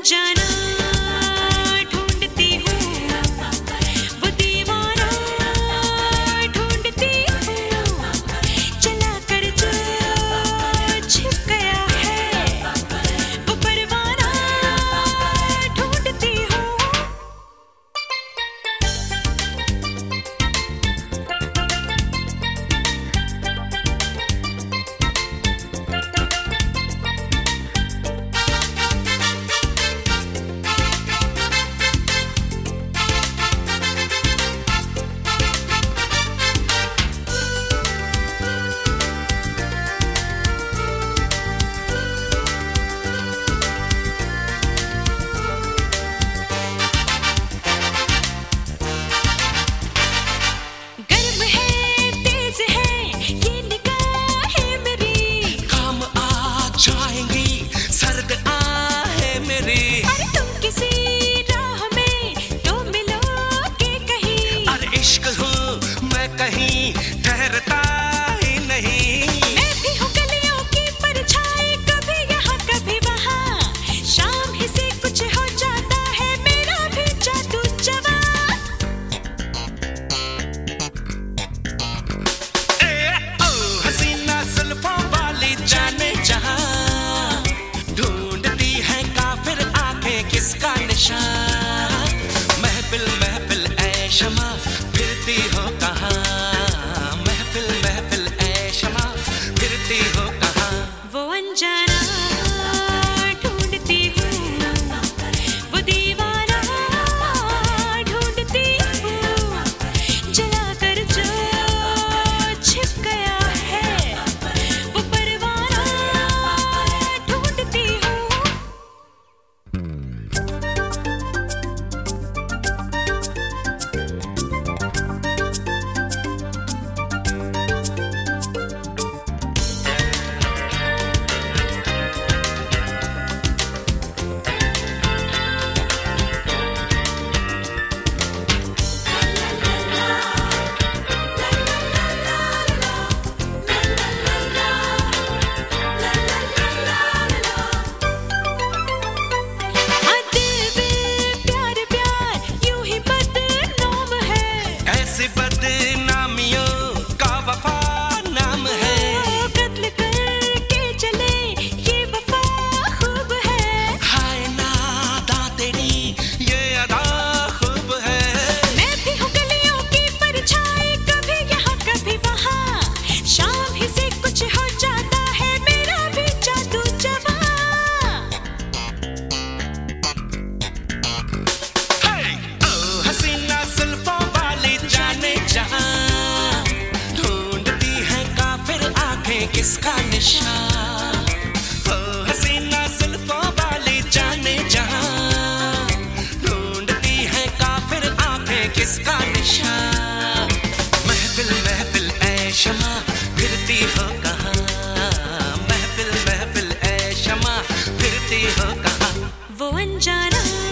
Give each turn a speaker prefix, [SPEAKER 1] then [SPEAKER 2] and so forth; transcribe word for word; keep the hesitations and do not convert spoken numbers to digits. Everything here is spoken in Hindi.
[SPEAKER 1] अनजाना ढूंढती हूँ, वो दीवाना ढूंढती हूँ, चला कर जो छिप गया है, वो परवाना ढूंढती हूँ।
[SPEAKER 2] कहीं ठहरता ही नहीं,
[SPEAKER 1] मैं भी हूँ गलियों की परछाई, कभी यहाँ कभी वहाँ, शाम ही से कुछ हो जाता है मेरा भी जादू जवां।
[SPEAKER 2] ए ओ हसीना जुल्फों वाली जाने जहाँ, ढूंढती है काफिर आंखें किसका निशान, महफिल महफिल ऐ शमा फिरती हो कहाँ, महफिल महफिल ऐ शमा फिरती हो कहाँ,
[SPEAKER 1] वो अनजाना ढूंढती हूँ, वो दीवाना ढूंढती हूँ, जला कर जो छिप गया है, वो परवाना ढूंढती हूँ।
[SPEAKER 2] बदनामियों का वफा नाम है,
[SPEAKER 1] कत्ल करके चले ये वफा खूब है,
[SPEAKER 2] हाय नादा तेरी ये अदा खूब है,
[SPEAKER 1] मैं भी हूँ गलियों की परछाई, कभी यहाँ कभी वहाँ, शाम ही से कुछ हो जाता है मेरा भी जादू जवां।
[SPEAKER 2] हे ओ हसीना जुल्फों वाली जाने जहाँ, ढूंढती है काफिर आंखें किसका निशान, ओ हसीना जुल्फों वाली जाने जहाँ, ढूंढती है काफिर आंखें किसका निशान, महफिल महफिल ऐ शमा फिरती हो कहाँ, महफिल महफिल ऐ शमा फिरती हो कहाँ,
[SPEAKER 1] वो अनजाना